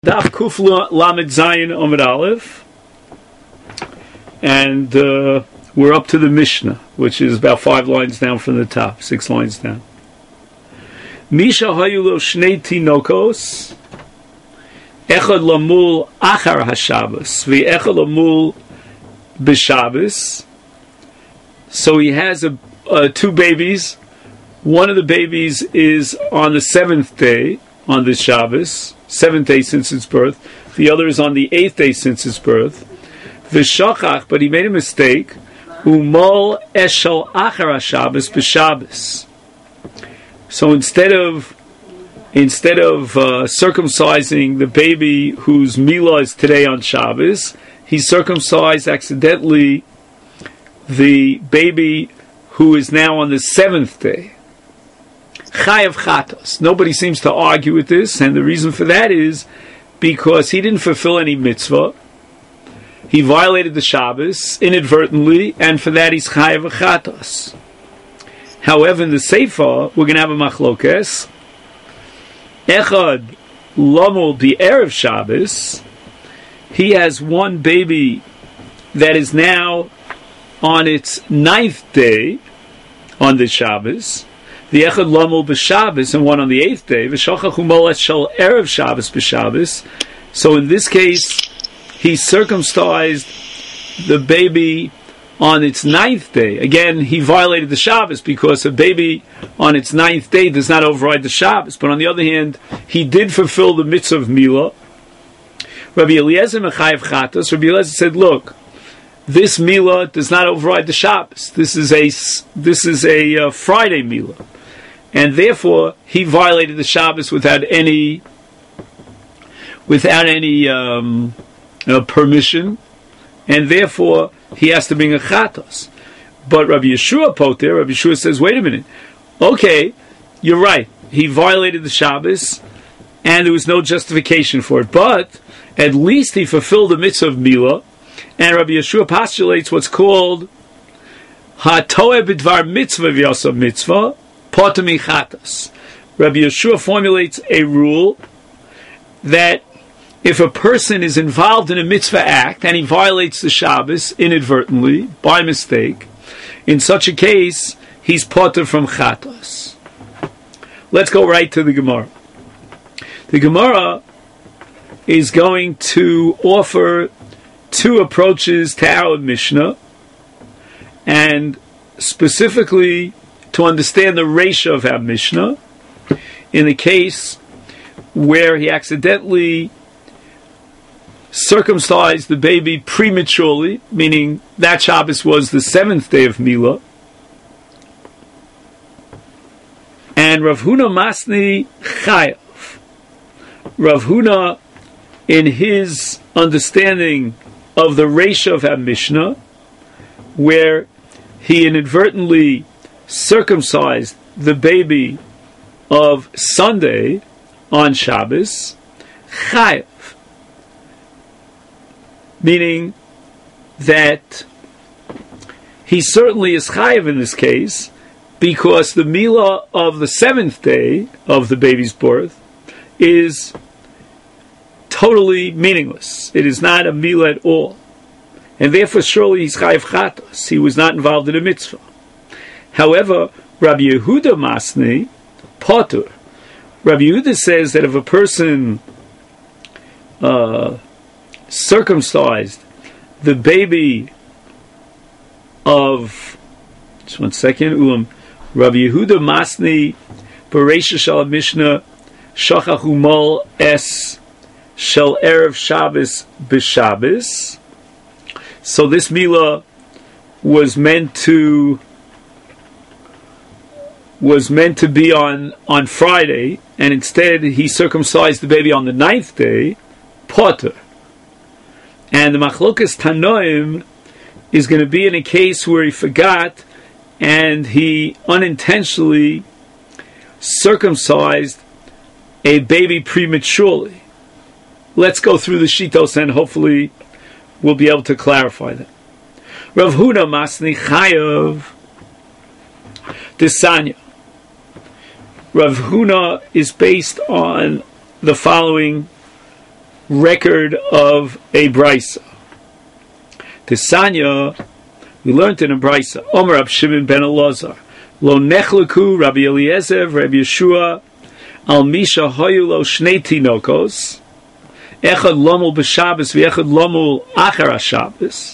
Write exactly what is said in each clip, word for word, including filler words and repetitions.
Daf Kufla Lamed Zayin Omid Aleph, and uh, we're up to the Mishnah, which is about five lines down from the top, six lines down. Misha Hayulo Shnei Tinokos, Echad Lamul Achar HaShabbos, V'Echad Lamul B'Shabbos. So he has a, uh, two babies. One of the babies is on the seventh day on the Shabbos, seventh day since its birth. The other is on the eighth day since its birth. V'shachach, but he made a mistake. Umol eshel achar Shabbos b'Shabbos. So instead of instead of uh, circumcising the baby whose milah is today on Shabbos, he circumcised accidentally the baby who is now on the seventh day. Chayav chatos. Nobody seems to argue with this, and the reason for that is because he didn't fulfill any mitzvah. He violated the Shabbos inadvertently, and for that he's chayav chatos. However, in the Sefer, we're going to have a machlokes. Echad lamul b'erev Shabbos. He has one baby that is now on its ninth day on the Shabbos. The Echad Lamul b'Shabbos, and one on the eighth day. V'shachach umol shel erev Shabbos b'Shabbos. So in this case, he circumcised the baby on its ninth day. Again, he violated the Shabbos because a baby on its ninth day does not override the Shabbos. But on the other hand, he did fulfill the mitzvah of milah. Rabbi Eliezer mechayev chatos. Rabbi Eliezer said, "Look, this milah does not override the Shabbos. This is a this is a uh, Friday milah." And therefore, he violated the Shabbos without any, without any um, uh, permission, and therefore he has to bring a chatos. But Rabbi Yeshua poter, Rabbi Yeshua says, "Wait a minute. Okay, you're right. He violated the Shabbos, and there was no justification for it. But at least he fulfilled the mitzvah of milah." And Rabbi Yeshua postulates what's called hatoeh b'dvar mitzvah v'yasa mitzvah. Potami chatas. Rabbi Yeshua formulates a rule that if a person is involved in a mitzvah act and he violates the Shabbos inadvertently, by mistake, in such a case, he's potter from chatas. Let's go right to the Gemara. The Gemara is going to offer two approaches to our Mishnah, and specifically to understand the ratio of our Mishnah, in the case where he accidentally circumcised the baby prematurely, meaning that Shabbos was the seventh day of milah, and Rav Huna Masni Chayav. Rav Huna, in his understanding of the ratio of our Mishnah, where he inadvertently circumcised the baby of Sunday on Shabbos, chayav, meaning that he certainly is chayav in this case because the milah of the seventh day of the baby's birth is totally meaningless. It is not a milah at all, and therefore surely he's chayav chatos. He was not involved in a mitzvah. However, Rabbi Yehuda Masni, Potter, Rabbi Yehuda says that if a person uh, circumcised the baby of, just one second, um, Rabbi Yehuda Masni, Bereisha Shal Mishnah, Shachach Umol Es Shel Erev Shabbos B'Shabbos. So this milah was meant to was meant to be on, on Friday, and instead he circumcised the baby on the ninth day, potter. And the machlokas tanoim is going to be in a case where he forgot and he unintentionally circumcised a baby prematurely. Let's go through the shitos and hopefully we'll be able to clarify that. Rav Huna Masni Chayav Desanya. Rav Huna is based on the following record of a brisa. Tisanya, we learned in a brisa, Omer Rab Shimon ben Elazar, Lo nechleku Rabbi Eliezer, Rabbi Yeshua, Al Misha hoyu lo shnei tinokos, Echad lomul b'Shabbos, v'echad lomul achar HaShabbos,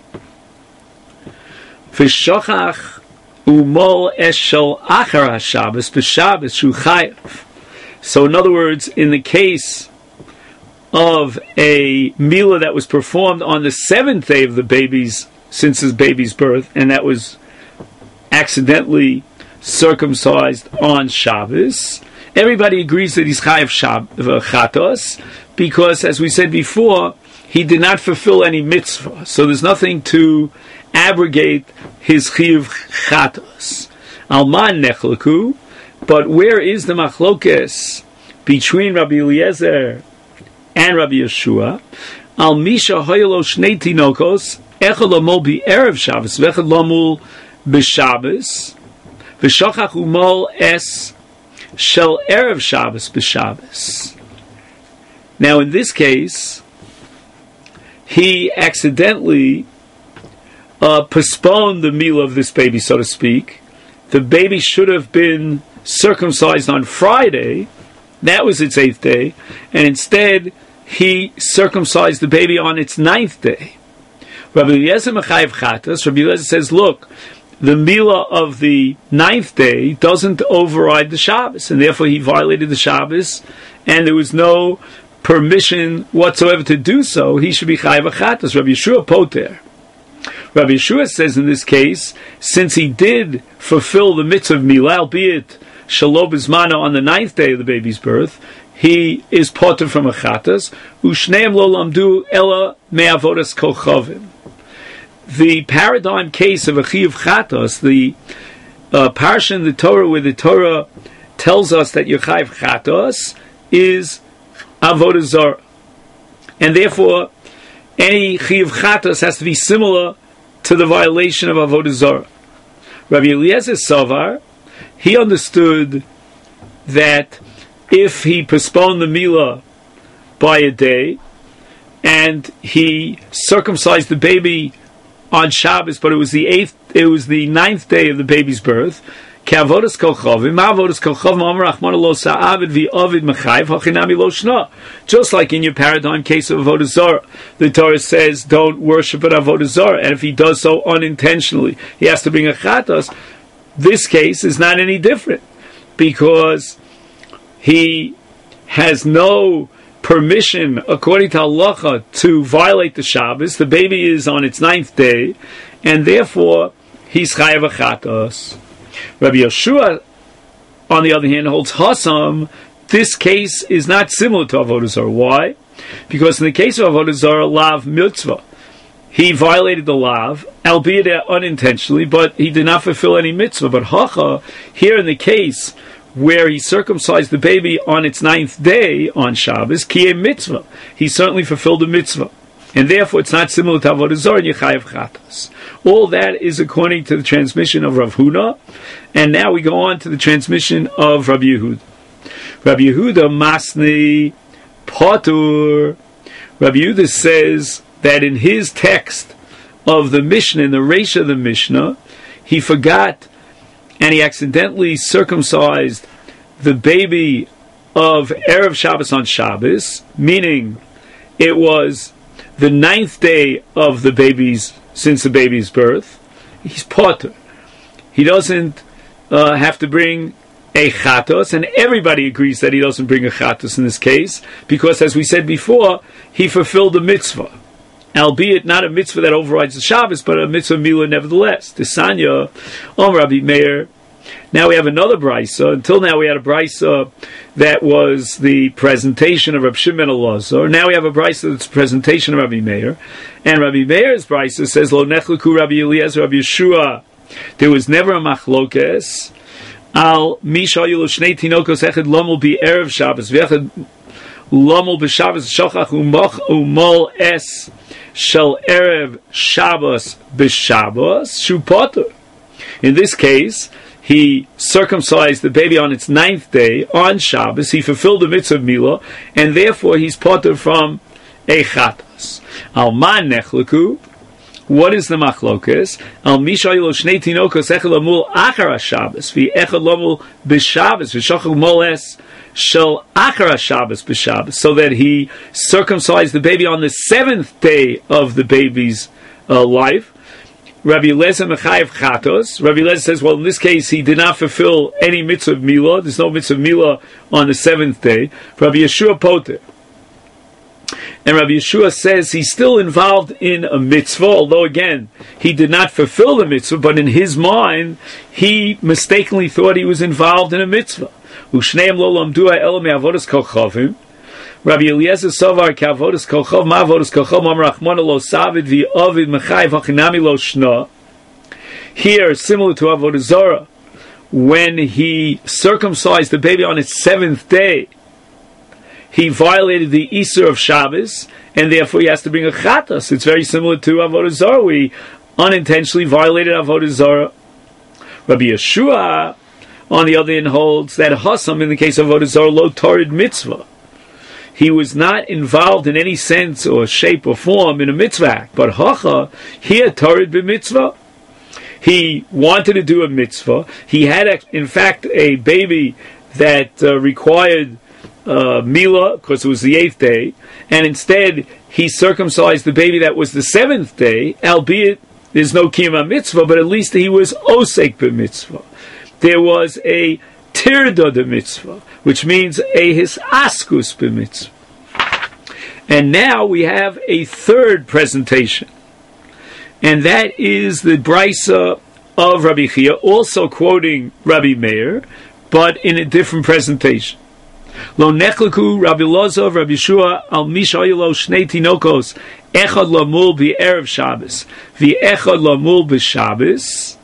v'shochach umol eshel achar HaShabbos, b'Shabbos shu chayav. So in other words, in the case of a milah that was performed on the seventh day of the baby's, since his baby's birth, and that was accidentally circumcised on Shabbos, everybody agrees that he's chayav chatos, because, as we said before, he did not fulfill any mitzvah. So there's nothing to abrogate his chayav chatos. Alman nechleku, but where is the machlokes between Rabbi Eliezer and Rabbi Yeshua? Al misha hoyelo shnei tinokos, echad lomol bi-erev Shabbos, v'echad lomol b'Shabbos, v'shochach umol es shel erev Shabbos b'Shabbos. Now, in this case, he accidentally uh, postponed the meal of this baby, so to speak. The baby should have been circumcised on Friday. That was its eighth day. And instead, he circumcised the baby on its ninth day. Rabbi Eliezer Mechayev Chatas, Rabbi Eliezer says, look, the milah of the ninth day doesn't override the Shabbos, and therefore he violated the Shabbos, and there was no permission whatsoever to do so. He should be Chayev Chatas. Rabbi Yeshua Poter. Rabbi Yeshua says in this case, since he did fulfill the mitzvah of milah, albeit Shelo B'Zmano on the ninth day of the baby's birth, he is potter from a chatas. Ushneim lo lamdu ela me'avodas kochavim. The paradigm case of a chiyuv chatas, the uh, parsha in the Torah where the Torah tells us that you're chayiv chatas, is avodah zarah, and therefore any chiyuv chatas has to be similar to the violation of avodah zarah. Rabbi Eliezer Savar, he understood that if he postponed the milah by a day and he circumcised the baby on Shabbos, but it was the eighth, it was the ninth day of the baby's birth, just like in your paradigm case of avodah zarah, the Torah says don't worship at avodah zarah, and if he does so unintentionally, he has to bring a chatas. This case is not any different, because he has no permission, according to halacha, to violate the Shabbos. The baby is on its ninth day, and therefore he's chayav chatas. Rabbi Yeshua, on the other hand, holds hasam. This case is not similar to avodah zarah. Why? Because in the case of avodah zarah, lav mitzvah, he violated the lav, albeit unintentionally, but he did not fulfill any mitzvah. But hacha, here in the case where he circumcised the baby on its ninth day on Shabbos, kiyem mitzvah, he certainly fulfilled the mitzvah. And therefore it's not similar to avodah zarah and yechayev chatas. All that is according to the transmission of Rav Huna. And now we go on to the transmission of Rabbi Yehuda. Rabbi Yehuda Masni Patur. Rabbi Yehuda says that in his text of the Mishnah, in the Reisha of the Mishnah, he forgot and he accidentally circumcised the baby of Erev Shabbos on Shabbos, meaning it was the ninth day of the baby's, since the baby's birth. He's potter. He doesn't uh, have to bring a chatos, and everybody agrees that he doesn't bring a chatos in this case, because as we said before, he fulfilled the mitzvah, albeit not a mitzvah that overrides the Shabbos, but a mitzvah milah nevertheless. Tisanya, Om Rabbi Meir. Now we have another brisa. Until now we had a brisa that was the presentation of Rabbi Shimon ben Elazar. Now we have a brisa that's the presentation of Rabbi Meir. And Rabbi Meir's brisa says, Lo nechleku Rabbi Eliezer, Rabbi Yeshua. There was never a machlokes. Al misha yilu shnei tinokos echad lomul bi erev Shabbos v'echad lomul b'Shabbos shochach umach umol es shel erev Shabbos b'Shabbos shu poter. In this case, he circumcised the baby on its ninth day, on Shabbos, he fulfilled the mitzvah of Milah, and therefore he's potter from a chatas. Alman nechleku, what is the machlokes? Al mishayil shnei tinokos echad lamul achar Shabbos, vi echad lamul b'Shabbos, v'shachach moles shel achar Shabbos b'Shabbos, so that he circumcised the baby on the seventh day of the baby's uh, life. Rabbi Eliezer mechayev chatos. Rabbi Eliezer says, well, in this case, he did not fulfill any mitzvah of Milah. There's no mitzvah of Milah on the seventh day. Rabbi Yeshua poter. And Rabbi Yeshua says he's still involved in a mitzvah, although again, he did not fulfill the mitzvah, but in his mind, he mistakenly thought he was involved in a mitzvah. Ushneim lo lamdu ha'elah me'avodas kochavim. Rabbi Eliezer Sovar Kavodas Kochov Mavodas Kochov Mamrachmona Lo Savid Vi Ovid Mechayev Hachinami Lo Shna. Here, similar to Avodah Zarah, when he circumcised the baby on its seventh day, he violated the Isur of Shabbos, and therefore he has to bring a chatas. It's very similar to Avodah Zarah. We unintentionally violated Avodah Zarah. Rabbi Yeshua, on the other hand, holds that Hassam, in the case of Avodah Zarah, Lo Torid Mitzvah. He was not involved in any sense or shape or form in a mitzvah act. But Hacha, here, Torid b'mitzvah. He wanted to do a mitzvah. He had, in fact, a baby that uh, required uh, Milah, because it was the eighth day. And instead, he circumcised the baby that was the seventh day, albeit there's no kiyama mitzvah, but at least he was osek b'mitzvah. There was a tirda de mitzvah, which means a hisaskus b'mitzvah. And now we have a third presentation, and that is the brisa of Rabbi Chia, also quoting Rabbi Meir, but in a different presentation. Lo nechleku Rabbi Loza Rabbi Yeshua al mishayilo shnei tinokos echad lamul b'erev Shabbos v'echad lamul b'Shabbos.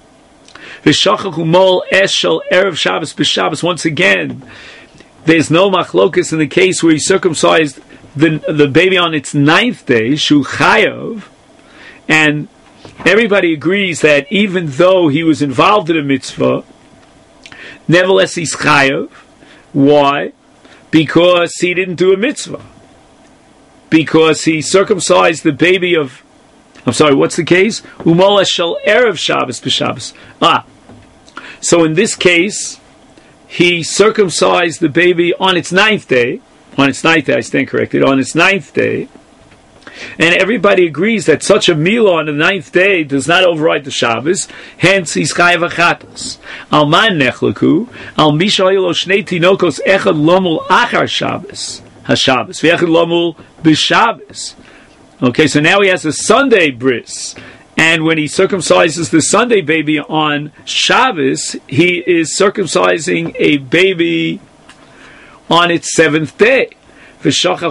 Once again, there's no machlokus in the case where he circumcised the the baby on its ninth day, shu chayav, and everybody agrees that even though he was involved in a mitzvah, nevertheless he's chayav. Why? Because he didn't do a mitzvah. Because he circumcised the baby of, I'm sorry, what's the case? Umola shel erev Shabbos b'Shabbos. Ah, so in this case, he circumcised the baby on its ninth day. On its ninth day, I stand corrected. On its ninth day, and everybody agrees that such a milah on the ninth day does not override the Shabbos. Hence, he's chayav achatas. Alman nechleku al mishayilo shnei tinokos echad lomul achar Shabbos haShabbos v'echad lomul b'Shabbos. Okay, so now he has a Sunday bris, and when he circumcises the Sunday baby on Shabbos, he is circumcising a baby on its seventh day. We understand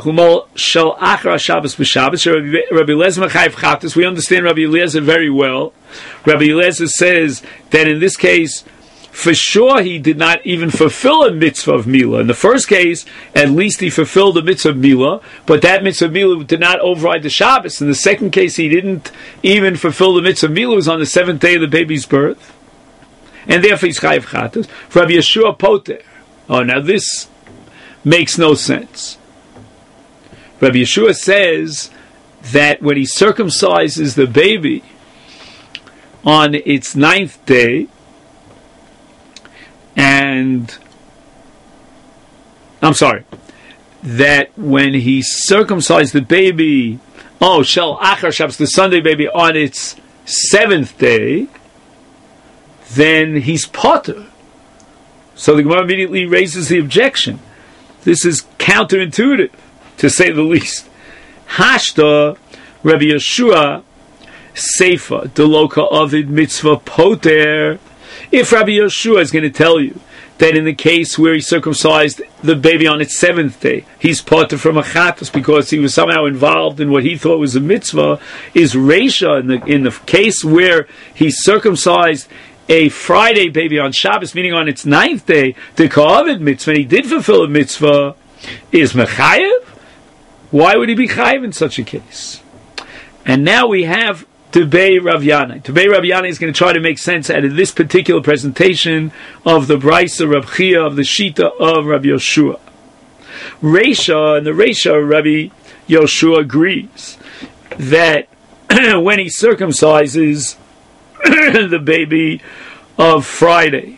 Rabbi Eliezer very well. Rabbi Eliezer says that in this case, for sure he did not even fulfill a mitzvah of Milah. In the first case, at least he fulfilled the mitzvah of Milah, but that mitzvah of Milah did not override the Shabbos. In the second case, he didn't even fulfill the mitzvah of Milah. It was on the seventh day of the baby's birth. And therefore he's chayav chatas. Rabbi Yeshua poter. Oh, now this makes no sense. Rabbi Yeshua says that when he circumcises the baby on its ninth day, and I'm sorry, that when he circumcised the baby, oh, shel achar Shabbos, the Sunday baby, on its seventh day, then he's potter. So the Gemara immediately raises the objection. This is counterintuitive, to say the least. Hashta Rabbi Yeshua Seifa Deloka Ovid Mitzvah Poter. If Rabbi Yeshua is going to tell you that in the case where he circumcised the baby on its seventh day, he's poter from a chatas because he was somehow involved in what he thought was a mitzvah, is Reisha in the in the case where he circumcised a Friday baby on Shabbos, meaning on its ninth day, the Ka'avid mitzvah, and he did fulfill a mitzvah, is Mechayev? Why would he be Chayev in such a case? And now we have Tebei Rav Yanai. Tebei Rav Yanai is going to try to make sense out of this particular presentation of the Brisa Rav Chia, of the Shita of Rabbi Yoshua. Reisha, and the Reisha, Rabbi Yoshua agrees that when he circumcises the baby of Friday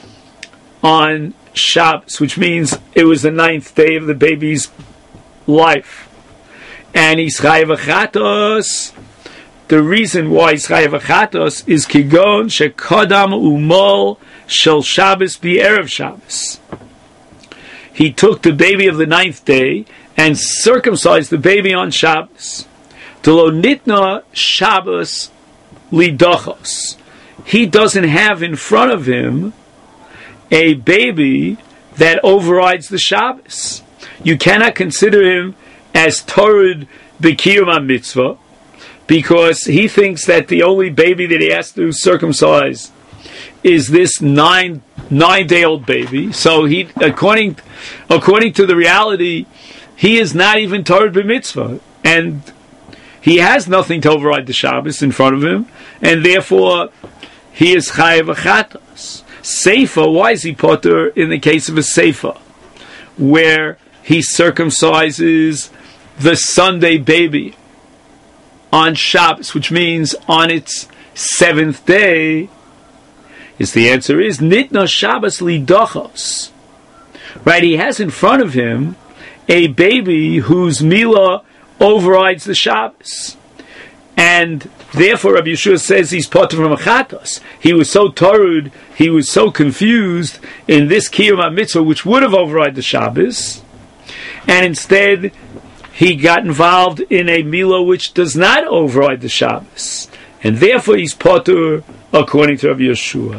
on Shabbos, which means it was the ninth day of the baby's life, and he's chayav chatos. The reason why he's chayav chatos is kigon shekodam umol shel Shabbos bi erev Shabbos. He took the baby of the ninth day and circumcised the baby on Shabbos. Delo nitna Shabbos lidachos. He doesn't have in front of him a baby that overrides the Shabbos. You cannot consider him as Torud b'kiyum mitzvah, because he thinks that the only baby that he has to circumcise is this nine nine day old baby. So he, according according to the reality, he is not even Torah b'mitzvah, and he has nothing to override the Shabbos in front of him, and therefore he is chayav achatos. Seifa, why is he potter in the case of a seifa, where he circumcises the Sunday baby on Shabbos, which means on its seventh day? Is the answer is nitna Shabbos lidachos. Right, he has in front of him a baby whose milah overrides the Shabbos, and therefore Rabbi Yeshua says he's potter from achatos. He was so torud, he was so confused in this kiyum mitzvah, which would have overridden the Shabbos, and instead he got involved in a milah which does not override the Shabbos, and therefore he's potter according to Rabbi Yeshua.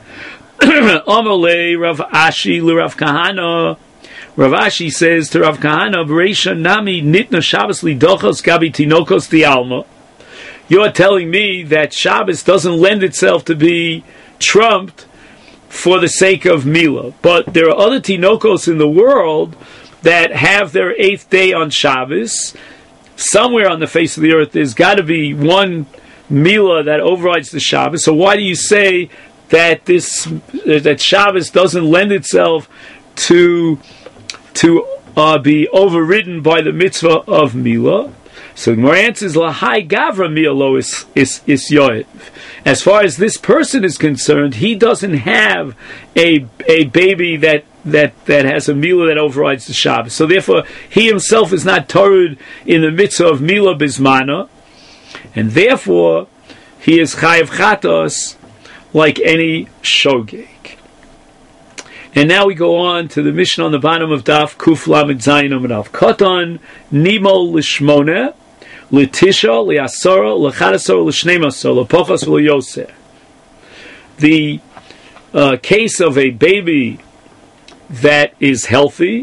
Amalei Rav Ashi l'Rav Kahana. Rav Ashi says to Rav Kahana, "B'reisha nami nitna Shabbos lidochos gabi tinokos dialma." You're telling me that Shabbos doesn't lend itself to be trumped for the sake of milah, but there are other tinokos in the world that have their eighth day on Shabbos. Somewhere on the face of the earth, there's got to be one milah that overrides the Shabbos. So why do you say that this that Shabbos doesn't lend itself to to uh, be overridden by the mitzvah of milah? So the Gemara answers, Lahai Gavra Mialo is is is Yoev. As far as this person is concerned, he doesn't have a a baby that that that has a milah that overrides the Shabbos. So therefore, he himself is not torud in the mitzvah of milah bismana, and therefore he is chayav chatos like any shogeg. And now we go on to the Mishnah on the bottom of Daf Kuf Lamed Zayin Amud Aleph. Katan Nimo Lishmona Litisha Liasara Lachadasara Lishnemasara Lapochas V'Yoser. The uh, case of a baby that is healthy,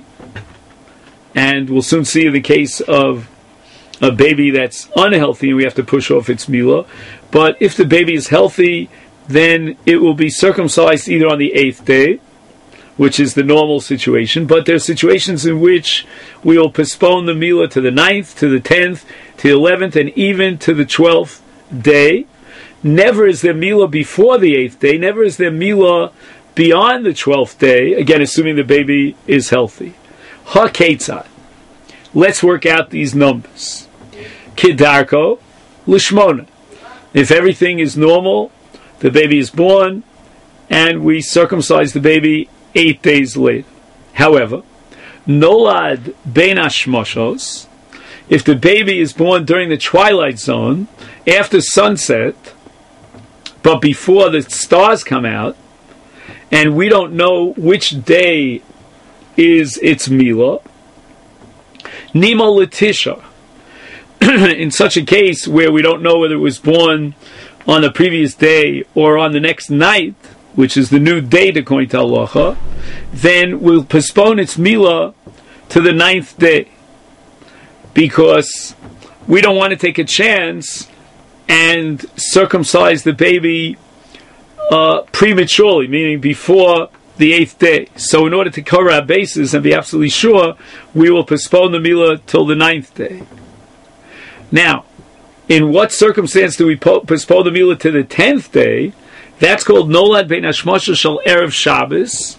and we'll soon see the case of a baby that's unhealthy and we have to push off its milah. But if the baby is healthy, then it will be circumcised either on the eighth day, which is the normal situation, but there are situations in which we will postpone the milah to the ninth, to the tenth, to the eleventh, and even to the twelfth day. Never is there milah before the eighth day, never is there milah beyond the twelfth day, again assuming the baby is healthy. Ha-ketzad. Let's work out these numbers. Kidarko, lishmona. If everything is normal, the baby is born, and we circumcise the baby eight days later. However, nolad ben hashmoshos, if the baby is born during the twilight zone, after sunset, but before the stars come out, and we don't know which day is its milah, nimo letisha. In such a case where we don't know whether it was born on the previous day or on the next night, which is the new date according to halacha, then we'll postpone its milah to the ninth day, because we don't want to take a chance and circumcise the baby uh, prematurely, meaning before the eighth day. So in order to cover our bases and be absolutely sure, we will postpone the milah till the ninth day. Now, in what circumstance do we po- postpone the Milah to the tenth day? That's called Nolad Ben Hashmosha Shel Erev Shabbos.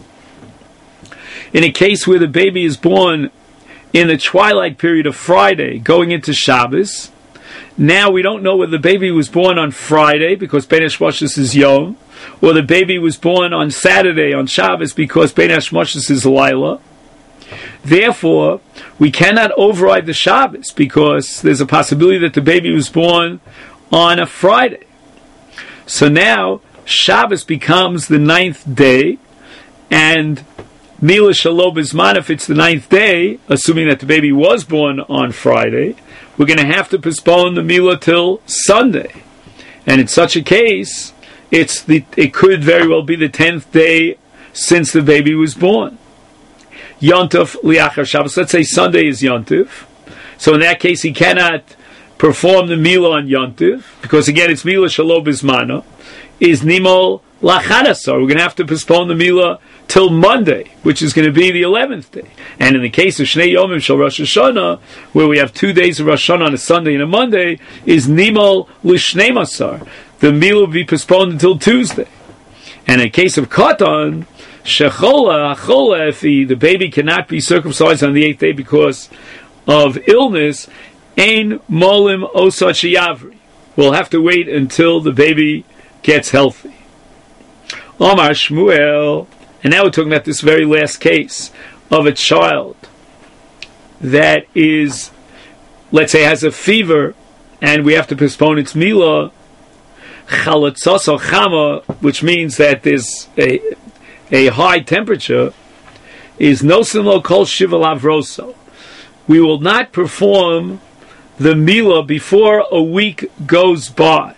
In a case where the baby is born in the twilight period of Friday, going into Shabbos. Now we don't know whether the baby was born on Friday because Ben Hashmoshes is Yom, or the baby was born on Saturday on Shabbos because Ben Hashmoshes is Laila. Therefore, we cannot override the Shabbos because there's a possibility that the baby was born on a Friday. So now Shabbos becomes the ninth day, and Milah Shalom Bizman, if it's the ninth day, assuming that the baby was born on Friday, we're going to have to postpone the Milah till Sunday. And in such a case, it's the it could very well be the tenth day since the baby was born. Yontov liachar Shabbos. Let's say Sunday is Yontiv. So in that case, he cannot perform the Milah on Yontiv, because again, it's Milah Shalom Bizmana. Is Nimol Lachadasar. We're going to have to postpone the Milah till Monday, which is going to be the eleventh day. And in the case of Shnei Yomim Shel Rosh Hashanah, where we have two days of Rosh Hashanah on a Sunday and a Monday, is Nimol L'Shnei Masar. The Milah will be postponed until Tuesday. And in the case of Katan, Shechola, Achola, if the, the baby cannot be circumcised on the eighth day because of illness, Ein Molim Osat Sheyavri. We'll have to wait until the baby gets healthy. Omar Shmuel, and now we're talking about this very last case of a child that is, let's say, has a fever, and we have to postpone its Milah, Chalatzos or Chama, which means that there's a a high temperature, is Nosin Lo Kol Shiva Lavroso. We will not perform the Milah before a week goes by.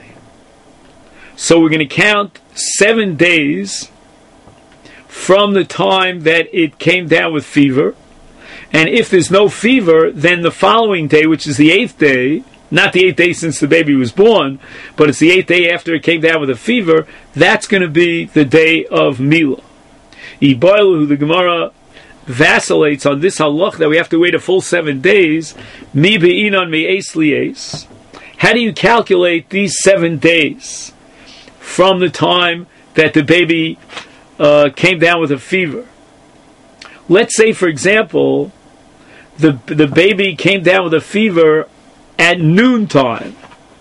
So we're going to count seven days from the time that it came down with fever. And if there's no fever, then the following day, which is the eighth day, not the eighth day since the baby was born, but it's the eighth day after it came down with a fever, that's going to be the day of Milah. Iboilu, the Gemara vacillates on this halach that we have to wait a full seven days. Mi be'inon mi eis li'eis. How do you calculate these seven days from the time that the baby uh, came down with a fever? Let's say, for example, the the baby came down with a fever at noontime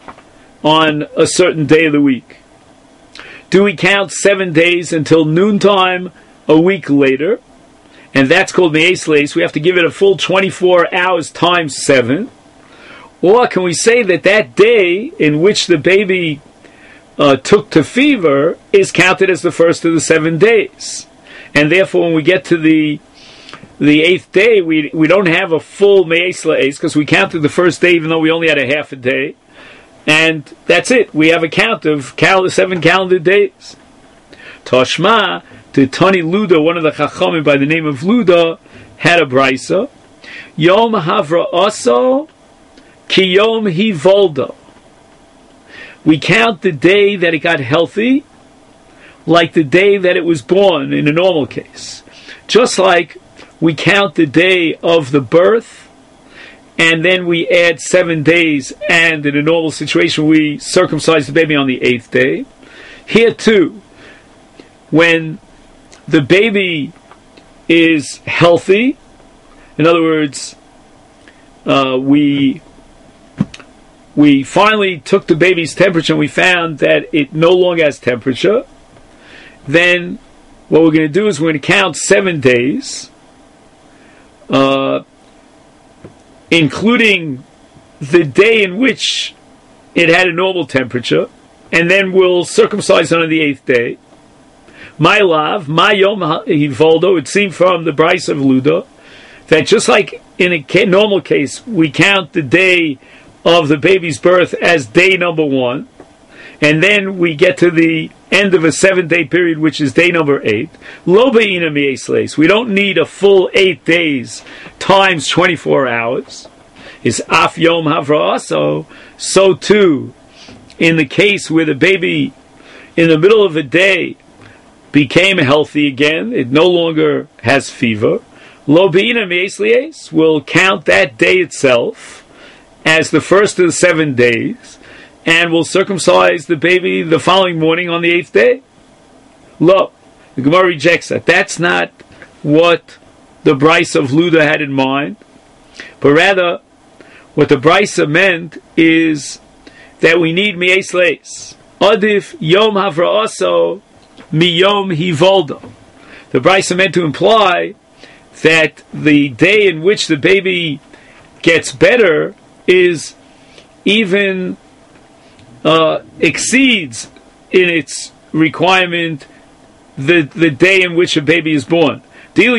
on a certain day of the week. Do we count seven days until noontime a week later? And that's called Me'es Leis. We have to give it a full twenty-four hours times seven. Or can we say that that day in which the baby uh, took to fever is counted as the first of the seven days? And therefore, when we get to the the eighth day, we we don't have a full Me'es Leis because we counted the first day even though we only had a half a day. And that's it. We have a count of cal- seven calendar days. Toshma, to Tani Luda, one of the Chachamim by the name of Luda, had a brisa. Yom Havra Aso Ki Yom Hivoldo. We count the day that it got healthy like the day that it was born in a normal case. Just like we count the day of the birth, and then we add seven days, and in a normal situation we circumcise the baby on the eighth day. Here too, when the baby is healthy, in other words, uh, we we finally took the baby's temperature and we found that it no longer has temperature, then what we're going to do is we're going to count seven days, uh, including the day in which it had a normal temperature, and then we'll circumcise on the eighth day. My love, my yom hivoldo, it seemed from the Bryce of Luda, that just like in a normal case, we count the day of the baby's birth as day number one, and then we get to the end of a seven-day period, which is day number eight. Lo be'ina mi'es leis. We don't need a full eight days times twenty-four hours. Is af yom havra. So too, in the case where the baby, in the middle of a day, became healthy again, it no longer has fever, Lo be'ina mi'es leis, will count that day itself as the first of the seven days, and will circumcise the baby the following morning on the eighth day. Lo, the Gemara rejects that. That's not what the Brisa of Luda had in mind, but rather what the Brisa meant is that we need mi'es leis. Adif yom havra'aso miyom hivoldo. The Brisa meant to imply that the day in which the baby gets better is even uh, exceeds in its requirement the the day in which a baby is born. In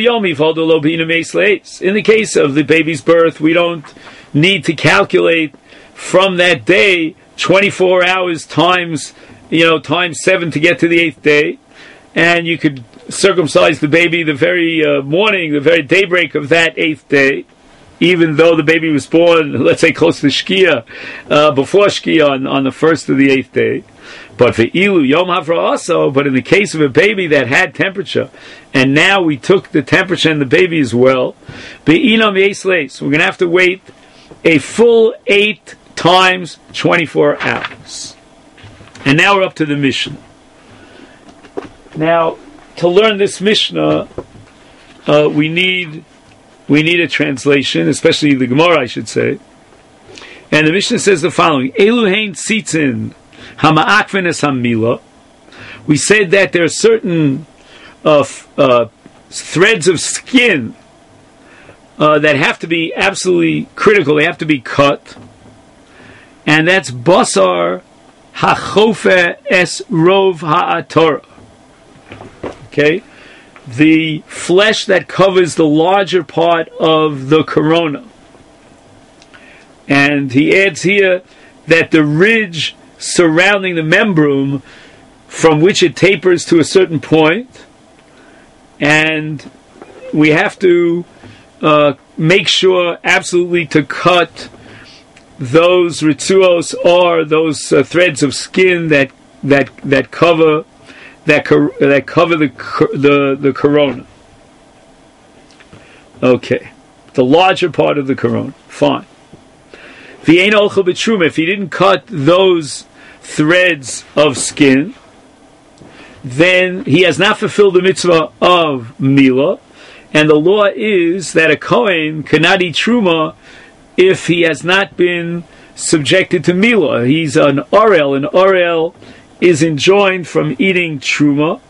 the case of the baby's birth, we don't need to calculate from that day twenty-four hours times, you know, times seven to get to the eighth day, and you could circumcise the baby the very uh, morning, the very daybreak of that eighth day, even though the baby was born, let's say, close to Shkia, uh, before Shkia on, on the first of the eighth day. But for Ilu Yom Havra'aso, but in the case of a baby that had temperature, and now we took the temperature and the baby as well, Be'inam Yeis Leis, we're going to have to wait a full eight times twenty-four hours. And now we're up to the Mishnah. Now, to learn this Mishnah, uh, we need we need a translation, especially the Gemara, I should say. And the Mishnah says the following: Elu hein tzitzin hama'akven es hamila. We said that there are certain uh, uh, threads of skin uh, that have to be absolutely critical. They have to be cut, and that's basar hachofe es rov ha'atorah. Okay, the flesh that covers the larger part of the corona. And he adds here that the ridge surrounding the membrum, from which it tapers to a certain point, and we have to uh, make sure absolutely to cut those ritzuos, or those uh, threads of skin that that that cover that co- that cover the the the corona. Okay, the larger part of the corona. Fine. If he didn't cut those threads of skin, then he has not fulfilled the mitzvah of Milah, and the law is that a Kohen cannot eat Truma if he has not been subjected to Milah. He's an Orel, and Orel is enjoined from eating Truma.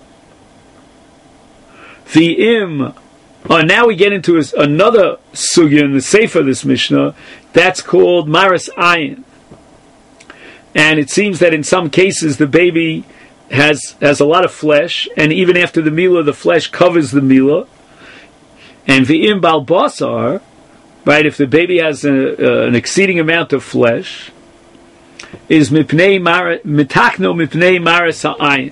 The Im, oh, now we get into a, another sugya in the Sefer of this Mishnah, that's called Maris Ayin. And it seems that in some cases the baby has has a lot of flesh, and even after the Milah, the flesh covers the Milah. And V'im Bal Basar, right, if the baby has a, uh, an exceeding amount of flesh, is Mipnei Mitakno Mipnei Maris Ayin,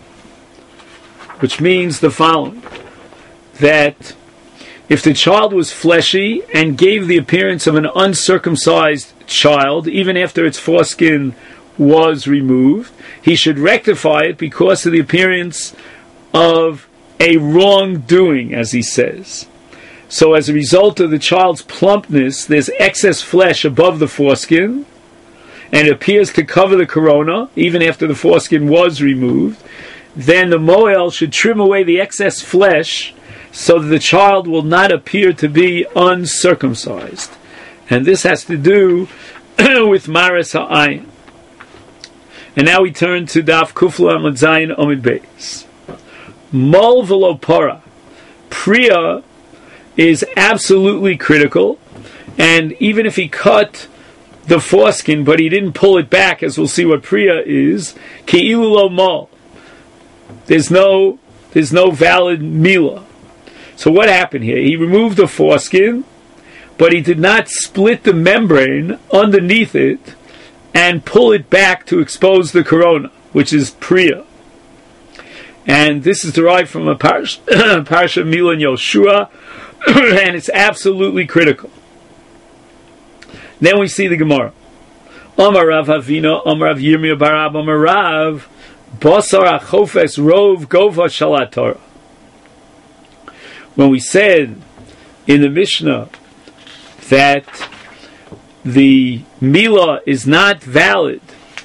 which means the following: that if the child was fleshy and gave the appearance of an uncircumcised child, even after its foreskin was removed, he should rectify it because of the appearance of a wrongdoing, as he says. So as a result of the child's plumpness, there's excess flesh above the foreskin, and it appears to cover the corona, even after the foreskin was removed. Then the moel should trim away the excess flesh so that the child will not appear to be uncircumcised. And this has to do with Maris Ha'ayin. And now we turn to Daf Kufla Amud Zayin Amud Beis. Mol v'lo para. Priya is absolutely critical, and even if he cut the foreskin, but he didn't pull it back, as we'll see what Priya is, Ki'ilu lo mol. There's no, there's no valid Milah. So what happened here? He removed the foreskin, but he did not split the membrane underneath it and pull it back to expose the corona, which is Priya. And this is derived from a parsha, parsha Milah and Yoshua, and it's absolutely critical. Then we see the Gemara. Amar Rav Havina, Amar Rav Yirmiyah bar Abba, Amar Rav, Basar achofes rov gova shalat Torah. When we said in the Mishnah that the Milah is not valid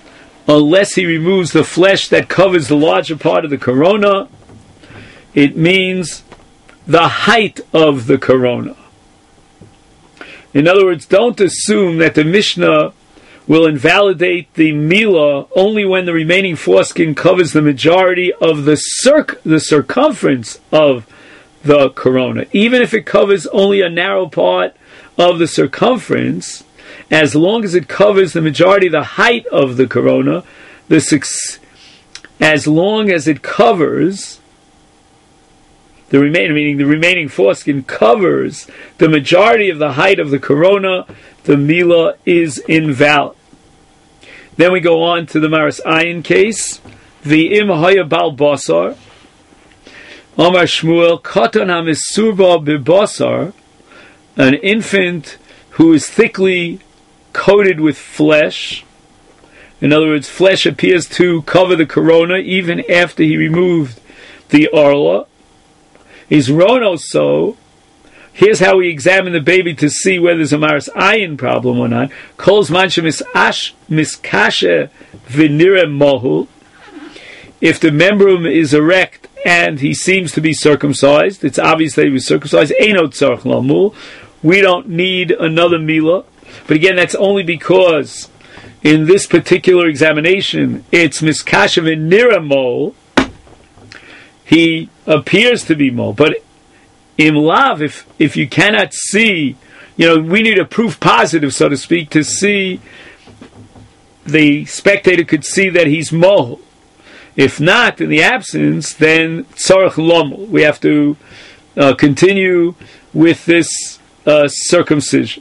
unless he removes the flesh that covers the larger part of the corona. It means the height of the corona. In other words, don't assume that the Mishnah will invalidate the Milah only when the remaining foreskin covers the majority of the circ- the circumference of the corona. Even if it covers only a narrow part of the circumference, as long as it covers the majority of the height of the corona, the six, as long as it covers the remaining, meaning the remaining foreskin covers the majority of the height of the corona, the Milah is invalid. Then we go on to the Maris Ayin case. The Im Haya Bal Basar Omar Shmuel Katan HaMesurba B'Basar, an infant who is thickly coated with flesh. In other words, flesh appears to cover the corona even after he removed the orla. Is Rono so? Here's how we examine the baby to see whether there's a Maris Ayin problem or not. Kol's mancha misash miskashe v'nire mohu. If the membrum is erect and he seems to be circumcised, it's obvious that he was circumcised. Eino tzarich lamul. We don't need another milah. But again, that's only because in this particular examination, it's miskashe v'nire mohu. He appears to be mole, but im lav, if if you cannot see, you know, we need a proof positive, so to speak, to see the spectator could see that he's mole. If not, in the absence, then tzarich lomul. We have to uh, continue with this uh, circumcision,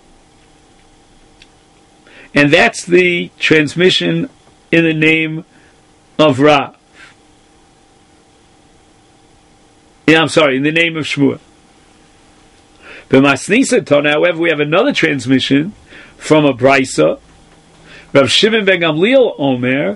and that's the transmission in the name of Ra. Yeah, I'm sorry, in the name of Shmuel. But Masnisa Tona, however, we have another transmission from a Brisa. Rav Shimon ben Gamliel Omer,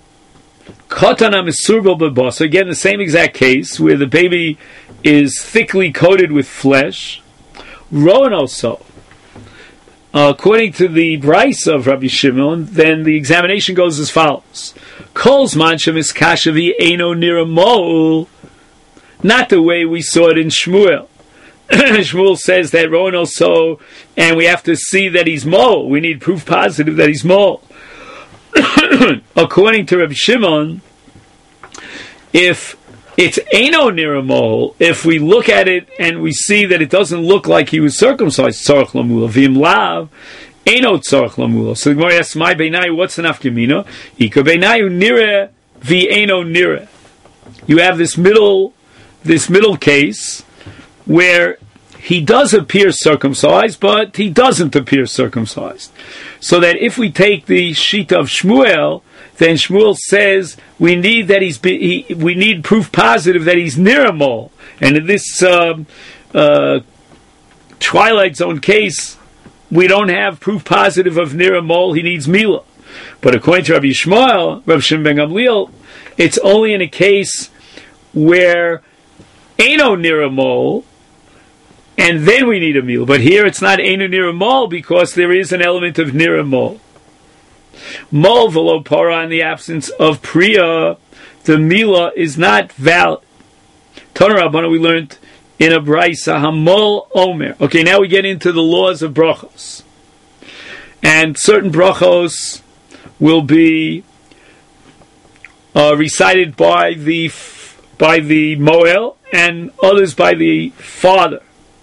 Kotana Mesurbal B'Basa, again the same exact case, where the baby is thickly coated with flesh. Rowan also, uh, according to the Brisa of Rabbi Shimon, then the examination goes as follows. Kol's Manshem is Kashavi Eino Niramol. Not the way we saw it in Shmuel. Shmuel says that Rowan also, and we have to see that he's mole. We need proof positive that he's mole. According to Rabbi Shimon, if it's Eino near a mole, if we look at it and we see that it doesn't look like he was circumcised, tzarich lamula, v'im lav, Eino tzarich lamula. So the Gemara asks, my beinayu, what's the nafkamina? Ika beinayu nire v'eino nire. You have this middle this middle case where he does appear circumcised, but he doesn't appear circumcised. So that if we take the sheet of Shmuel, then Shmuel says we need that he's be, he, we need proof positive that he's near a mole. And in this um, uh, Twilight Zone case, we don't have proof positive of near a mole. He needs milah. But according to Rabbi Shmuel, Rabbi Shimon ben Gamliel, it's only in a case where Eino near a mole, and then we need a meal. But here it's not Eino near a mole because there is an element of near a mole. Mol velo para, in the absence of priya, the milah is not valid. Tana Rabbana, we learned in a brisa, hamol omer. Okay, now we get into the laws of brachos. And certain brachos will be uh, recited by the by the moel, and others by the father.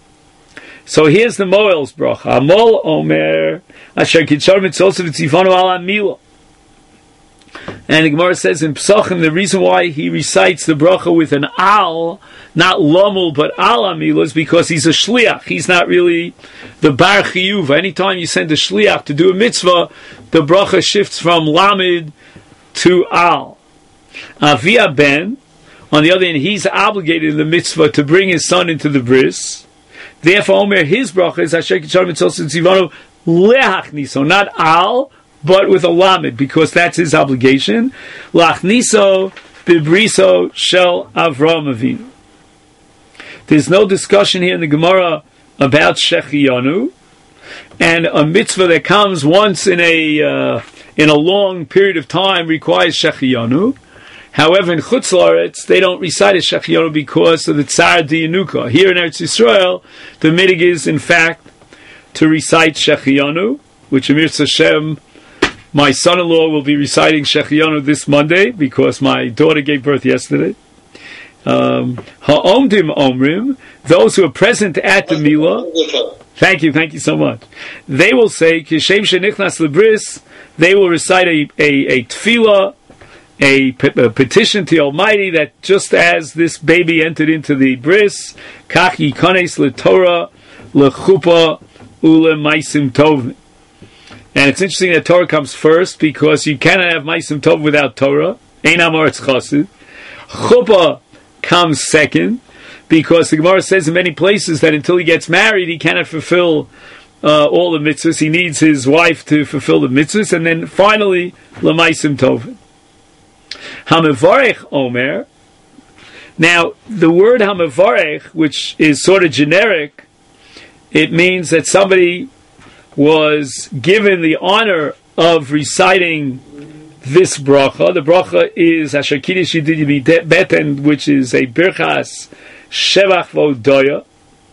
So here's the moel's bracha. Amol omer asher kitshar mitzvos v'tzivanu ala milah. And the Gemara says in Pesachim, the reason why he recites the bracha with an al, not lomul, but ala milah, is because he's a shliach. He's not really the bar chiyuv. Anytime you send a shliach to do a mitzvah, the bracha shifts from lamid to al. Avia ben, on the other hand, he's obligated in the mitzvah to bring his son into the bris. Therefore, Omer, his bracha is Asher Kitshar Mitzvos Tzivanu Leachniso, not al, but with a lamed, because that's his obligation. Lachniso bibriso shel Avraham Avinu. There's no discussion here in the Gemara about Shechiyanu, and a mitzvah that comes once in a uh, in a long period of time requires Shechiyanu. However, in Chutz La'aretz, they don't recite a Shechiyanu because of the Tzar Diyanuka. Here in Eretz Yisrael, the mitig is, in fact, to recite Shechiyanu, which Amir Hashem, my son-in-law, will be reciting Shechiyanu this Monday because my daughter gave birth yesterday. Um, Ha'omdim Omrim, those who are present at the Milah, thank you, thank you so much. They will say, Kishem Shenichnas Lebris, they will recite a, a, a tefillah, A, pe- a petition to the Almighty that just as this baby entered into the bris, kach yikanes leTorah lechupa ule maisim tov. And it's interesting that Torah comes first because you cannot have maisim tov without Torah. Ein amoritz chassid. Chupa comes second because the Gemara says in many places that until he gets married he cannot fulfill uh, all the mitzvahs. He needs his wife to fulfill the mitzvahs, and then finally lemaisim tov. Hamevarech Omer. Now, the word Hamevarech, which is sort of generic, it means that somebody was given the honor of reciting this bracha. The bracha is Asher Kiddush Yidid Beten, which is a birchas Shevach V'Odoya.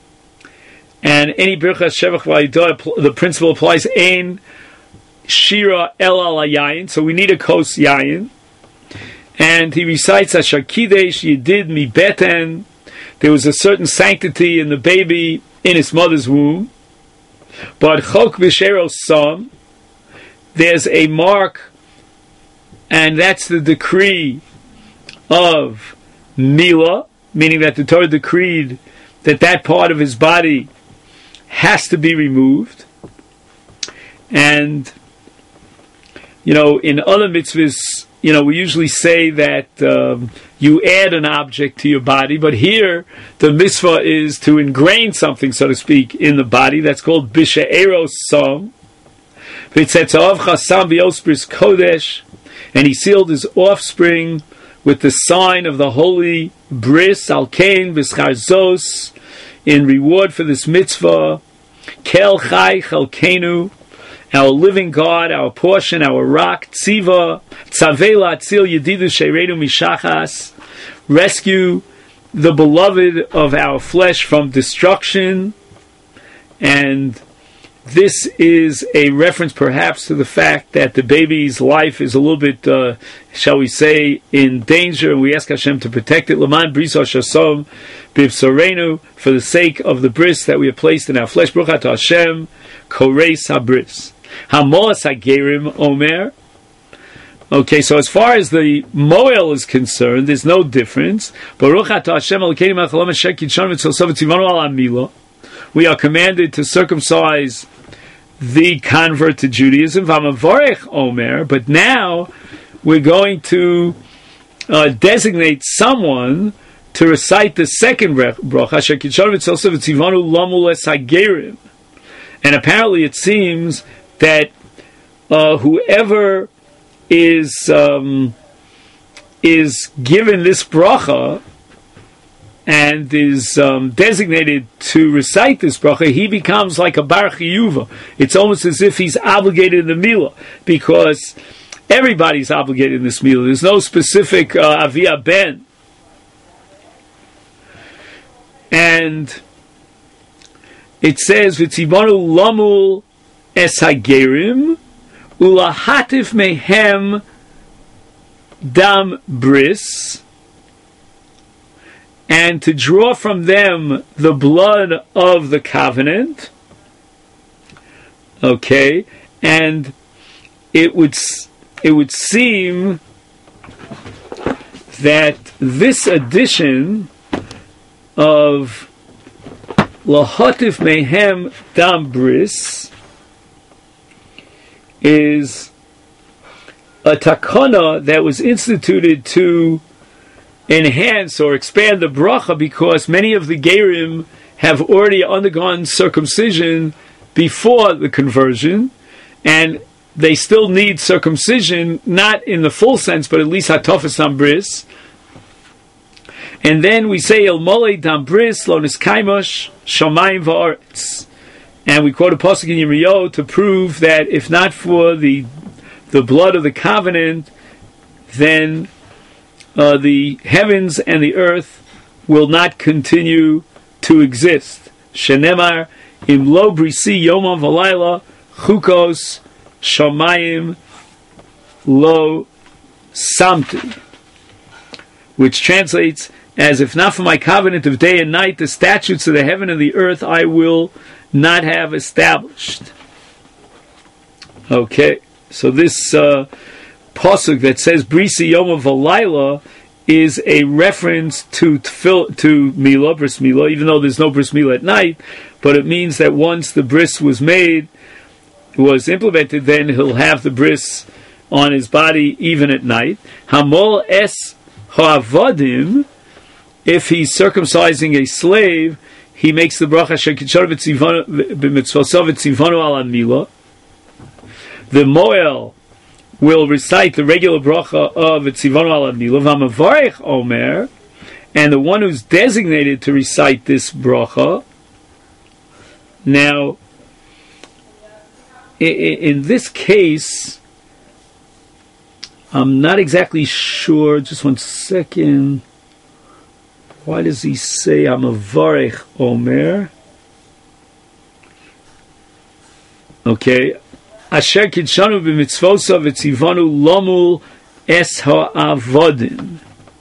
And any birchas Shevach V'Odoya, the principle applies Ein Shira El Al Yayin. So we need a kos yayin. And he recites Asher Kiddush Yidid Mi Beten. There was a certain sanctity in the baby in his mother's womb. But Chok V'Shero Sam, there's a mark, and that's the decree of Milah, meaning that the Torah decreed that that part of his body has to be removed. And, you know, in other mitzvahs, you know, we usually say that um, you add an object to your body, but here the mitzvah is to ingrain something, so to speak, in the body. That's called B'She'eros Sam. V'Tzetzav Chasam V'Yospris Kodesh, and he sealed his offspring with the sign of the holy bris, Alkein V'Scharzos, in reward for this mitzvah. Kel Chai Chalkenu, our living God, our portion, our rock, Tziva, Tzavela, Tzil, Yedidu, Sheirenu, Mishachas, rescue the beloved of our flesh from destruction. And this is a reference perhaps to the fact that the baby's life is a little bit, uh, shall we say, in danger, and we ask Hashem to protect it. L'man bris hashasom b'ivsorenu, for the sake of the bris that we have placed in our flesh. Baruch atah Hashem, koreis habris. Hamoas hagerim omer. Okay, so as far as the moel is concerned, there's no difference. Baruch atah Hashem Elokeinu melech haolam asher kidshanu v'tzosov v'tzivanu al hamilah. We are commanded to circumcise the convert to Judaism. V'amavorech omer. But now we're going to uh, designate someone to recite the second bracha. Asher kidshanu v'tzosov v'tzivanu lamu les hagerim. And apparently it seems that uh, whoever is um, is given this bracha and is um, designated to recite this bracha, he becomes like a bar chiyuva. It's almost as if he's obligated in the milah, because everybody's obligated in this milah. There's no specific uh, avia ben. And it says, "V'tzibanu lamul es hagerim ulahatif mehem dam bris," and to draw from them the blood of the covenant. Okay, and it would it would seem that this addition of lahatif mehem dam bris is a takana that was instituted to enhance or expand the bracha, because many of the gerim have already undergone circumcision before the conversion, and they still need circumcision, not in the full sense, but at least hatofas dam bris. And then we say el mole dam bris lo niskaimosh shamayim va'aretz. And we quote a pasuk in Yirmiyahu to prove that if not for the the blood of the covenant, then uh, the heavens and the earth will not continue to exist. Shenemar im lo brisi yomam v'layla chukos shamayim lo samti, which translates as, if not for my covenant of day and night, the statutes of the heaven and the earth I will not have established. Okay, so this uh, pasuk that says brisi yoma v'layla is a reference to tfil, to Milah, bris Milah, even though there's no bris Milah at night, but it means that once the bris was made, was implemented, then he'll have the bris on his body even at night. Hamol es ha'avadim, if he's circumcising a slave, he makes the bracha shekitshar b'mitzvosov v'tzivanu ala Milah. The moel will recite the regular bracha of v'tzivanu ala Milah. V'amavarech omer, and the one who's designated to recite this bracha. Now, in this case, I'm not exactly sure. Just one second. Why does he say Amavarech Omer? Okay. Asher kitshanu b'mitzvosa v'tzivanu lomul es ha'avodim.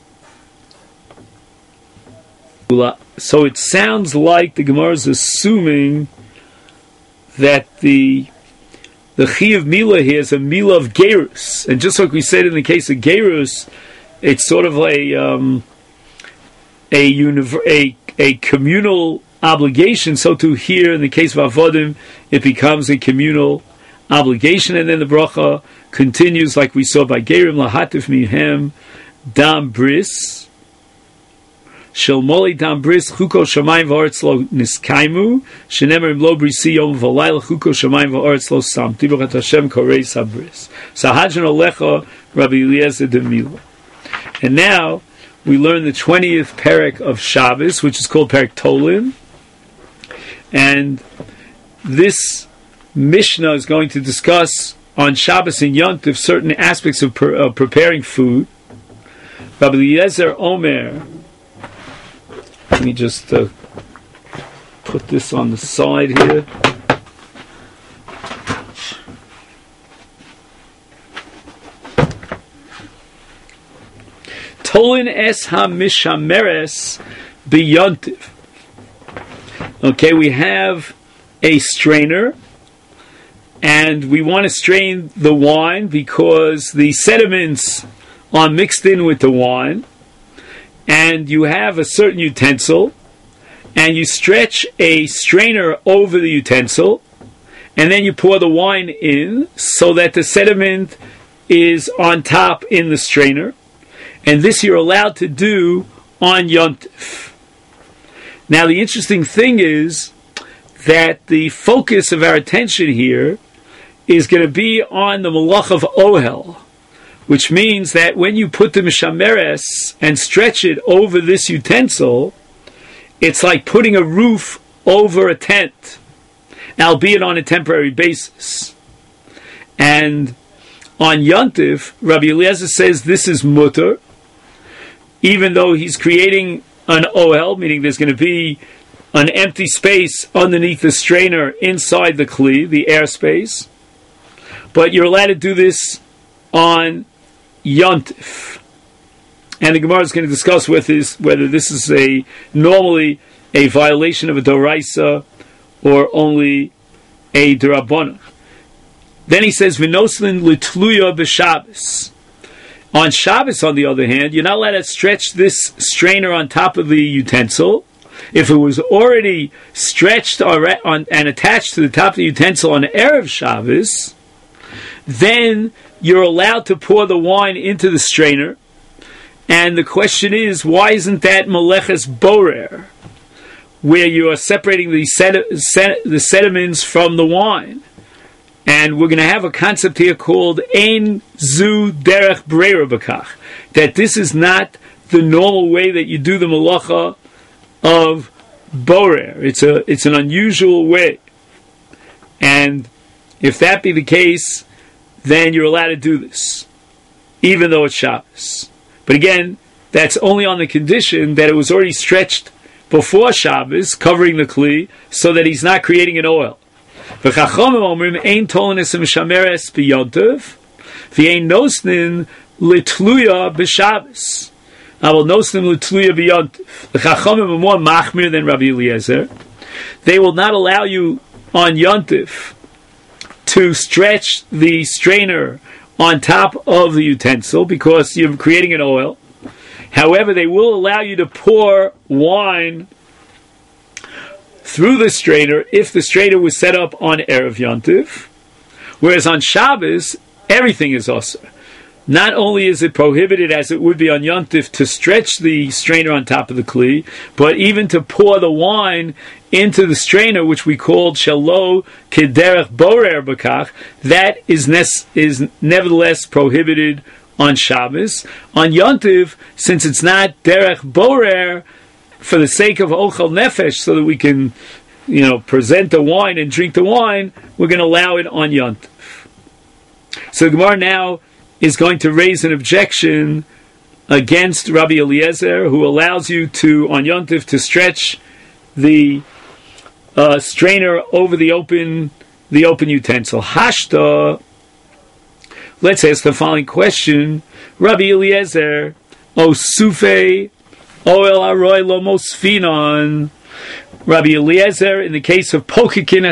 So it sounds like the Gemara is assuming that the the Chi of Milah here is a Milah of Gerus. And just like we said in the case of Gerus, it's sort of a um, a, univ- a a communal obligation. So too here, in the case of Avodim, it becomes a communal obligation. And then the bracha continues like we saw by Gerim, Lahatif Mihem Dam Bris. Shel moli dam bris chuko shamayim v'aretz lo niskaimu shenemer im lo brisi yom v'layla chuko shamayim v'aretz lo samti b'chat Hashem korei sabris. Sahadjan olecha Rabbi Eliezer de Milah. And now we learn the twentieth parak of Shabbos, which is called Parak Tolin. And this Mishnah is going to discuss on Shabbos and Yom Tov certain aspects of, pre- of preparing food. Rabbi Eliezer Omer. Let me just uh, put this on the side here. Tolin es ha-mishameres b'yontiv. Okay, we have a strainer, and we want to strain the wine because the sediments are mixed in with the wine. And you have a certain utensil, and you stretch a strainer over the utensil, and then you pour the wine in so that the sediment is on top in the strainer. And this you're allowed to do on Yom Tov. Now the interesting thing is that the focus of our attention here is going to be on the malach of Ohel, which means that when you put the mishameres and stretch it over this utensil, it's like putting a roof over a tent, albeit on a temporary basis. And on Yom Tov, Rabbi Eliezer says this is mutter, even though he's creating an ohel, meaning there's going to be an empty space underneath the strainer inside the kli, the air space. But you're allowed to do this on Yom Tov. And the Gemara is going to discuss with this, whether this is a normally a violation of a doraisa or only a derabbanah. Then he says, "V'noslin litluya b'Shabbos." On Shabbos, on the other hand, you're not allowed to stretch this strainer on top of the utensil. If it was already stretched on, and attached to the top of the utensil on Erev Shabbos, then you're allowed to pour the wine into the strainer. And the question is, why isn't that Meleches Borer, where you are separating the, sed- sed- the sediments from the wine? And we're going to have a concept here called Ein Zu Derech Breira B'kach, that this is not the normal way that you do the Melacha of Borer. It's a it's an unusual way. And if that be the case, then you're allowed to do this, even though it's Shabbos. But again, that's only on the condition that it was already stretched before Shabbos, covering the Kli, so that he's not creating an oil. V'chachamim omrim ein tolanis mishameres b'yontiv, v'ein nosnin litluya b'Shabbos. I will nosnin litluya b'yontiv. The Chachamim are more machmir than Rabbi Eliezer. They will not allow you on Yontif to stretch the strainer on top of the utensil because you're creating an oil. However, they will allow you to pour wine through the strainer if the strainer was set up on Erev Yontif. Whereas on Shabbos, everything is osur. Not only is it prohibited as it would be on Yontif to stretch the strainer on top of the Kli, but even to pour the wine into the strainer, which we called Shelo Kederech Borer Bakach, that is, nes- is nevertheless prohibited on Shabbos. On Yontif, since it's not Derech Borer, for the sake of Ochel Nefesh, so that we can, you know, present the wine and drink the wine, we're going to allow it on Yontif. So the Gemara now is going to raise an objection against Rabbi Eliezer, who allows you to, on Yontif, to stretch the uh, strainer over the open the open utensil. Hashta, let's ask the following question. Rabbi Eliezer, O Sufe, Oel Aroy Lomosfinon. Rabbi Eliezer, in the case of Pokikin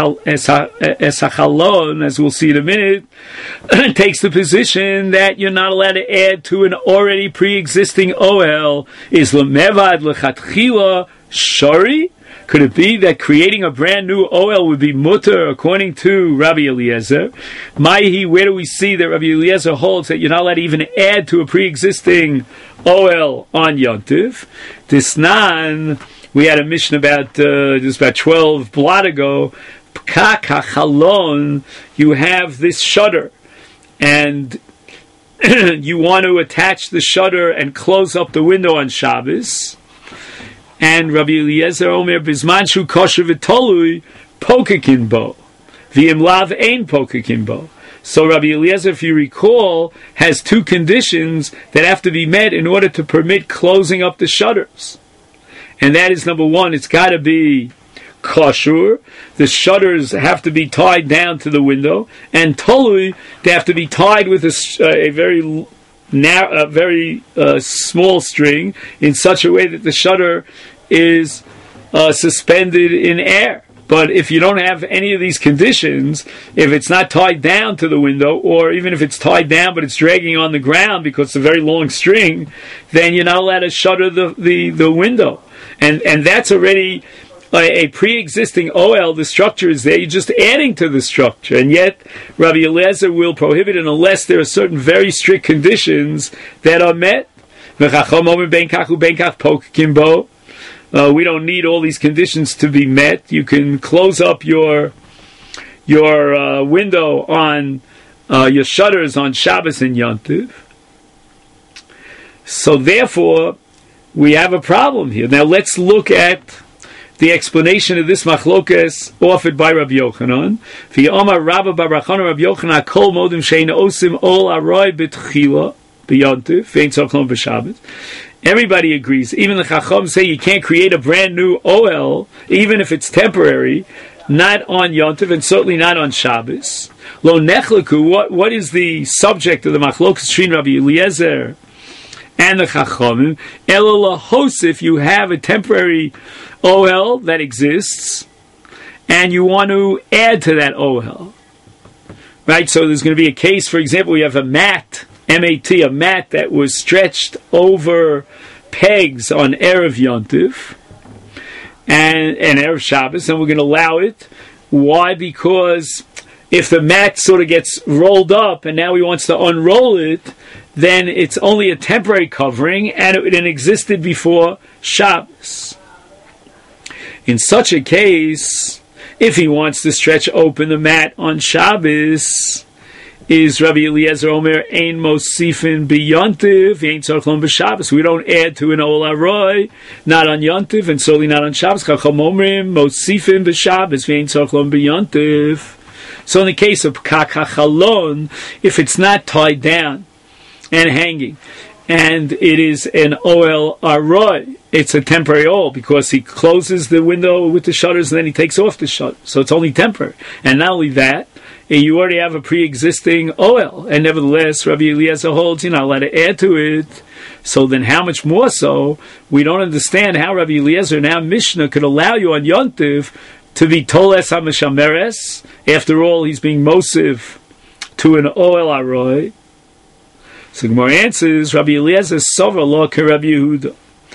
Esachalon, as we'll see in a minute, takes the position that you're not allowed to add to an already pre-existing Oel. Is Lemevad Lechatchila Shari? Could it be that creating a brand new Oel would be mutter, according to Rabbi Eliezer? Maihi, where do we see that Rabbi Eliezer holds that you're not allowed to even add to a pre-existing Oel on Yontif? Disnan, we had a mission about uh, just about twelve blot ago. Pkak hachalon, you have this shutter, and you want to attach the shutter and close up the window on Shabbos. And Rabbi Eliezer Omer Bizmanshu Kosher V'Tolui Pokakin Bo V'im Lav Ein Pokakin Bo. So Rabbi Eliezer, if you recall, has two conditions that have to be met in order to permit closing up the shutters. And that is, number one, it's got to be kosher. The shutters have to be tied down to the window. And tolui, they have to be tied with a, uh, a very narrow, a very uh, small string in such a way that the shutter is uh, suspended in air. But if you don't have any of these conditions, if it's not tied down to the window, or even if it's tied down but it's dragging on the ground because it's a very long string, then you're not allowed to shutter the, the, the window. And and that's already a, a pre-existing O L. The structure is there. You're just adding to the structure. And yet, Rabbi Eliezer will prohibit it unless there are certain very strict conditions that are met. Uh, we don't need all these conditions to be met. You can close up your your uh, window on uh, your shutters on Shabbos and Yontiv. So therefore, we have a problem here. Now let's look at the explanation of this machlokas offered by Rabbi Yochanan. V'yomar Rabba bar Rachana Rabbi Yochanan kol modim shein osim ol aroy b'tchila b'yontiv vein tzochlon b'Shabbos. Everybody agrees. Even the Chacham say you can't create a brand new O L, even if it's temporary, not on Yontiv and certainly not on Shabbos. Lo nechleku, what, what is the subject of the machlokas between Rabbi Eliezer and the Chachamim? Elo lahosif, you have a temporary O L that exists, and you want to add to that O L. Right? So there's going to be a case, for example, we have a mat, M A T, a mat that was stretched over pegs on Erev Yontif and, and Erev Shabbos, and we're going to allow it. Why? Because if the mat sort of gets rolled up and now he wants to unroll it, then it's only a temporary covering, and it, it existed before Shabbos. In such a case, if he wants to stretch open the mat on Shabbos, is Rabbi Eliezer Omer ein mosifin b'yontiv ein tzorchlon b'Shabbos. We don't add to an ol aroy, not on Yontiv and certainly not on Shabbos. Chacham omrim mosifin b'Shabbos vein tzorchlon b'yontiv. So in the case of pkak hachalon, if it's not tied down and hanging, and it is an oel aroi, it's a temporary oil because he closes the window with the shutters and then he takes off the shutter. So it's only temporary. And not only that, you already have a pre-existing oil, and nevertheless, Rabbi Eliezer holds you're not allowed to add to it. So then how much more so? We don't understand how Rabbi Eliezer, now Mishnah, could allow you on Yontiv to be Toles HaMeshameres. After all, he's being Mosiv to an oil aroi. So Gemara answers, Rabbi Eliezer Sover Lo Ke Rabbi Yehuda.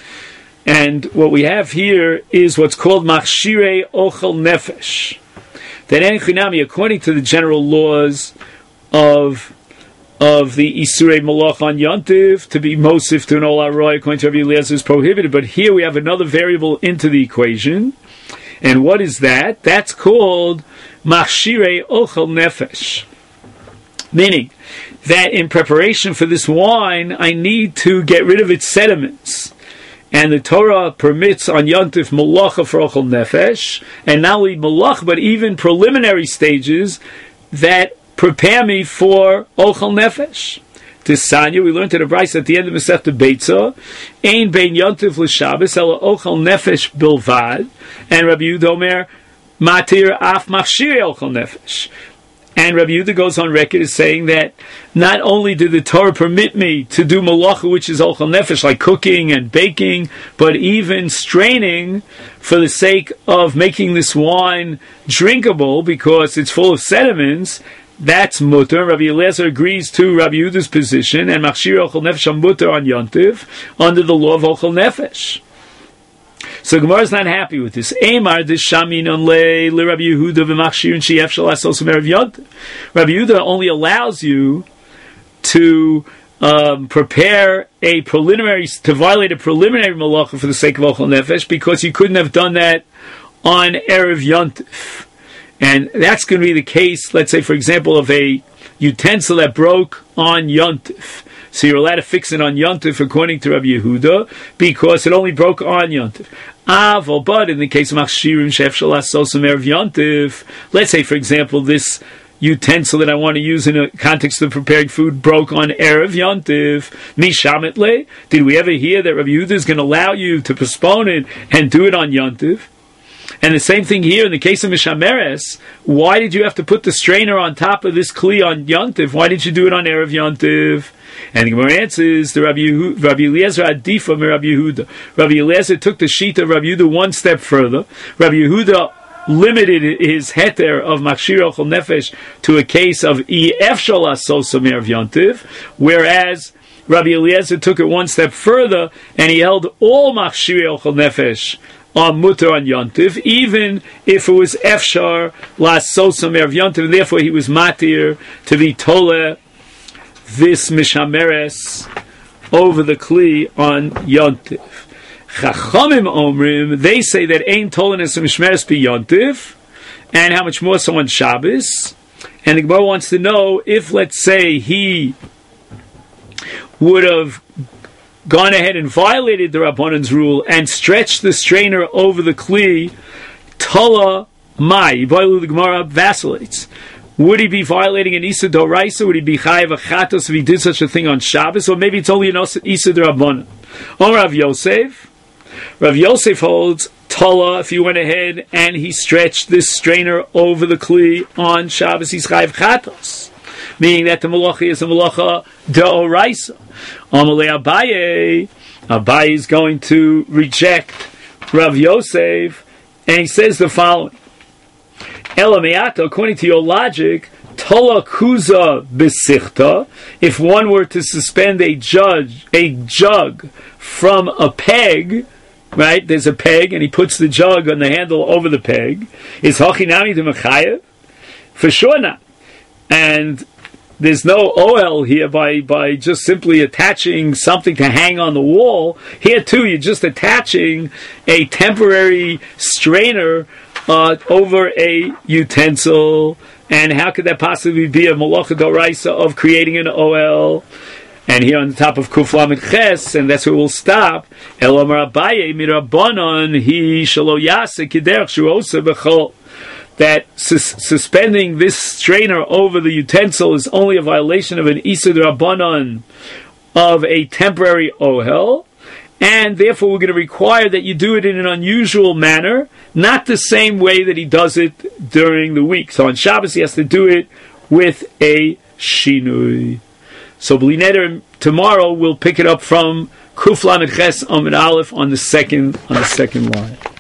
And what we have here is what's called Machshirei Ochel Nefesh. That en chinami, according to the general laws of of the Isurei Malach on Yontiv, to be Mosif to an Ol Aroi, according to Rabbi Eliezer, is prohibited. But here we have another variable into the equation. And what is that? That's called Machshirei Ochel Nefesh. Meaning that in preparation for this wine, I need to get rid of its sediments. And the Torah permits on Yontif Malacha for Ochel Nefesh, and not only Malach, but even preliminary stages that prepare me for Ochel Nefesh. To Sanya, we learned in the Bryce at the end of Masechta Beitza, Ein Bein Yontif L'Shabbos, Ela Ochel Nefesh Bilvad, and Rabbi Yehuda Omer, Matir Af Machshirei Ochel Nefesh. And Rabbi Yehuda goes on record as saying that not only did the Torah permit me to do malacha, which is ochel nefesh, like cooking and baking, but even straining for the sake of making this wine drinkable because it's full of sediments, that's mutter. Rabbi Eliezer agrees to Rabbi Yehuda's position, and machshir ochel nefesh on mutter on yontiv, under the law of ochel nefesh. So Gemara is not happy with this. Eimar d'shamin on le le Rabbi Yehuda v'machshir and she'ef shel asos u'merav yontiv. Rabbi Yehuda only allows you to um, prepare a preliminary, to violate a preliminary malacha for the sake of ochel nefesh, because you couldn't have done that on erev yontiv. And that's going to be the case, let's say, for example, of a utensil that broke on yontiv. So you're allowed to fix it on Yontif according to Rabbi Yehuda because it only broke on Yontif. Aval, but in the case of Machshirim Shef Shalas Sosam Erev Yontif, let's say, for example, this utensil that I want to use in a context of preparing food broke on Erev Yontif, Mishamet Le. Did we ever hear that Rabbi Yehuda is going to allow you to postpone it and do it on Yontif? And the same thing here in the case of Mishameres. Why did you have to put the strainer on top of this kli on Yontif? Why didn't you do it on Erev Yontif? And the Gemara answers, the Rabbi, Yehu, Rabbi Eliezer Adifa me Rabbi Yehuda. Rabbi Eliezer took the sheet of Rabbi Yehuda one step further. Rabbi Yehuda limited his heter of Machshir Ochel Nefesh to a case of Ef Shalas Sosa Me'erev Yontiv, whereas Rabbi Eliezer took it one step further and he held all Machshir Ochel Nefesh on mutter on Yontiv, even if it was Efshar Las Sosa Me'erev Yontiv, and therefore he was matir to be Toleh this mishameres over the kli on Yontiv. Chachamim omrim, they say that ein tolenes mishmeres be Yontiv, and how much more so on Shabbos. And the Gemara wants to know if, let's say, he would have gone ahead and violated the Rabbanan's rule and stretched the strainer over the kli, Tola Mai, the Gemara vacillates. Would he be violating an Issa Doraisa? Would he be Chayav Achatos if he did such a thing on Shabbos? Or maybe it's only an Issa D'Rabbanan. Or Rav Yosef. Rav Yosef holds Tola, if he went ahead and he stretched this strainer over the Kli on Shabbos, he's Chayav Achatos. Meaning that the Malacha is a Malacha D'Oraisa. Amalei Abaye. Abaye is going to reject Rav Yosef, and he says the following. Elameata, according to your logic, Tola Kuza Besichta, if one were to suspend a judge, a jug from a peg, right? There's a peg, and he puts the jug on the handle over the peg. Is Hachinami to Mechayev? For sure not. And there's no O L here by, by just simply attaching something to hang on the wall. Here too, you're just attaching a temporary strainer Uh, over a utensil, and how could that possibly be a malacha d'oraisa of creating an O L? And here on the top of Kuf Lamed Ches, and that's where we'll stop. Elomar Abaye mirabanan hi shelo yase kiderech shu osa b'chol. that sus- suspending this strainer over the utensil is only a violation of an Isur Rabbanon of a temporary ohel, and therefore we're going to require that you do it in an unusual manner, not the same way that he does it during the week. So on Shabbos he has to do it with a shinui. So Bli Neder, tomorrow we'll pick it up from Kuf Lamed Ches Amud Aleph on the second on the second line.